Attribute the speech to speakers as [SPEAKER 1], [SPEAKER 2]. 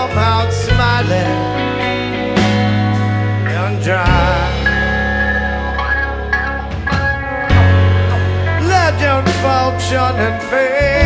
[SPEAKER 1] come out smiling and dry. Legend, fortune, and fame